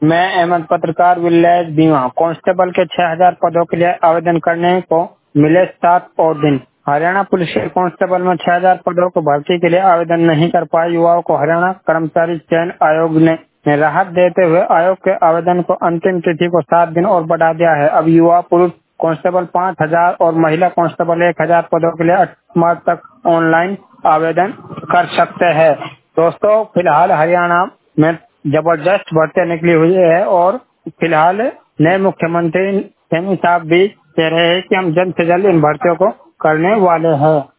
मैं अहमद पत्रकार विलेज बीमा कांस्टेबल के 6000 पदों के लिए आवेदन करने को मिले 7 और दिन। हरियाणा पुलिस के कांस्टेबल में 6000 पदों को भर्ती के लिए आवेदन नहीं कर पाए युवाओं को हरियाणा कर्मचारी चयन आयोग ने राहत देते हुए आयोग के आवेदन को अंतिम तिथि को 7 दिन और बढ़ा दिया है। अब युवा पुरुष कांस्टेबल 5000 और महिला कांस्टेबल 1000 पदों के लिए 8 मार्च तक ऑनलाइन आवेदन कर सकते हैं। दोस्तों, फिलहाल हरियाणा में जबरदस्त भर्तियां निकली हुई है और फिलहाल नए मुख्यमंत्री सैनी साहब भी कह रहे हैं कि हम जल्द से जल्द इन भर्तियों को करने वाले हैं।